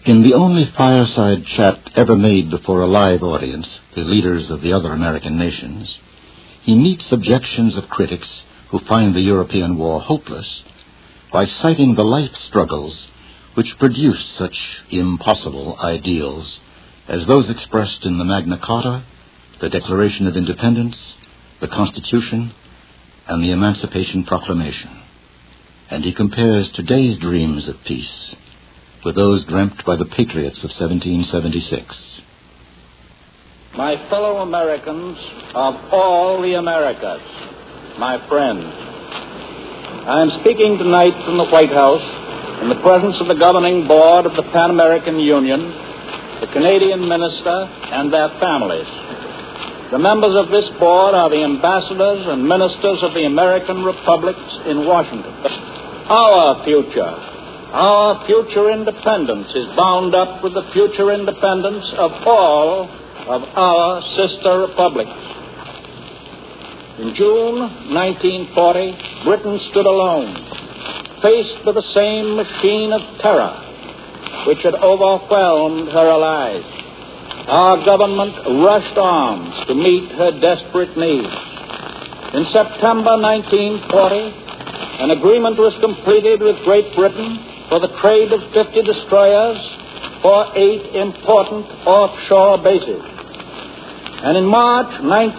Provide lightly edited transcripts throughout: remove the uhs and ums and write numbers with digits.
In the only fireside chat ever made before a live audience, the leaders of the other American nations, he meets objections of critics who find the European war hopeless by citing the life struggles which produced such impossible ideals as those expressed in the Magna Carta, the Declaration of Independence, the Constitution, and the Emancipation Proclamation. And he compares today's dreams of peace with those dreamt by the patriots of 1776. My fellow Americans of all the Americas, my friends, I am speaking tonight from the White House in the presence of the governing board of the Pan American Union, the Canadian minister, and their families. The members of this board are the ambassadors and ministers of the American republics in Washington. Our future independence is bound up with the future independence of all of our sister republics. In June 1940, Britain stood alone, faced with the same machine of terror which had overwhelmed her allies. Our government rushed arms to meet her desperate needs. In September 1940, an agreement was completed with Great Britain for the trade of 50 destroyers for 8 important offshore bases. And in March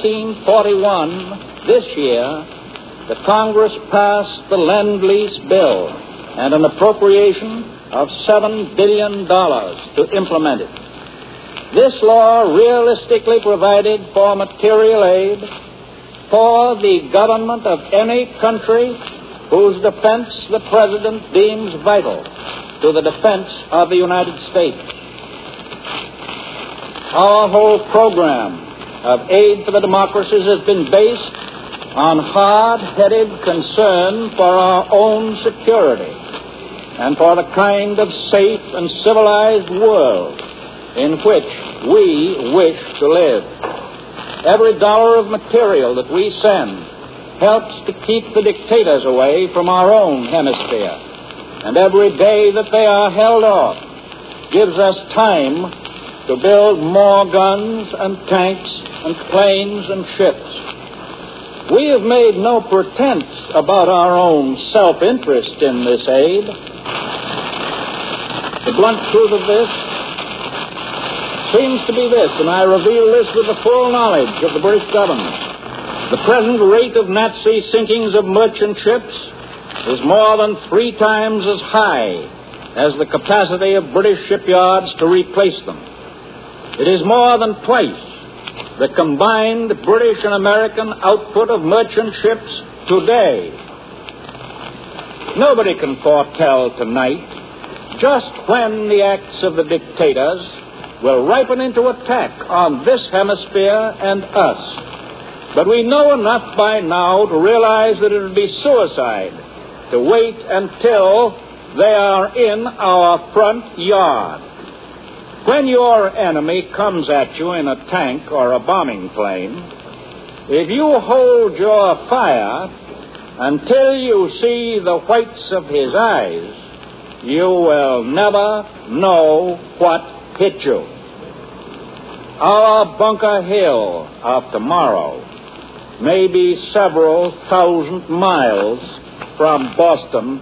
1941, this year, the Congress passed the Lend-Lease Bill and an appropriation of $7 billion to implement it. This law realistically provided for material aid for the government of any country whose defense the President deems vital to the defense of the United States. Our whole program of aid for the democracies has been based on hard-headed concern for our own security and for the kind of safe and civilized world in which we wish to live. Every dollar of material that we send helps to keep the dictators away from our own hemisphere. And every day that they are held off gives us time to build more guns and tanks and planes and ships. We have made no pretense about our own self-interest in this aid. The blunt truth of this seems to be this, and I reveal this with the full knowledge of the British government. The present rate of Nazi sinkings of merchant ships is more than 3 times as high as the capacity of British shipyards to replace them. It is more than twice the combined British and American output of merchant ships today. Nobody can foretell tonight just when the acts of the dictators will ripen into attack on this hemisphere and us. But we know enough by now to realize that it would be suicide to wait until they are in our front yard. When your enemy comes at you in a tank or a bombing plane, if you hold your fire until you see the whites of his eyes, you will never know what hit you. Our Bunker Hill of tomorrow may be several thousand miles from Boston.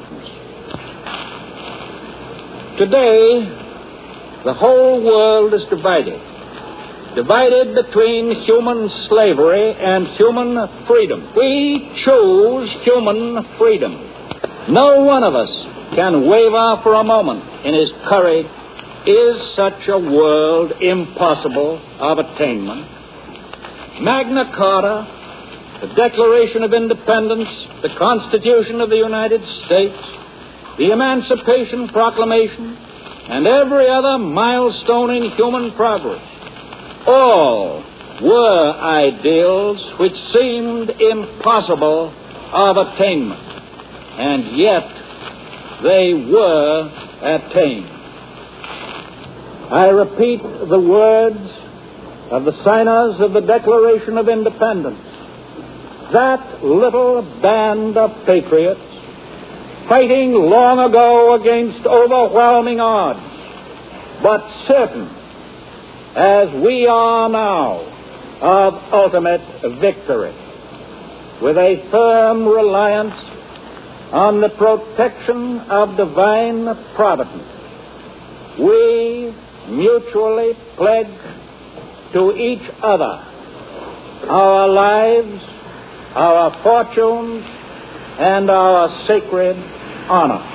Today, the whole world is divided between human slavery and human freedom. We choose human freedom. No one of us can waver for a moment in his courage. Is such a world impossible of attainment? Magna Carta, the Declaration of Independence, the Constitution of the United States, the Emancipation Proclamation, and every other milestone in human progress, all were ideals which seemed impossible of attainment, and yet they were attained. I repeat the words of the signers of the Declaration of Independence. That little band of patriots, fighting long ago against overwhelming odds, but certain, as we are now, of ultimate victory, with a firm reliance on the protection of divine providence. We mutually pledge to each other our lives, our fortunes, and our sacred honor.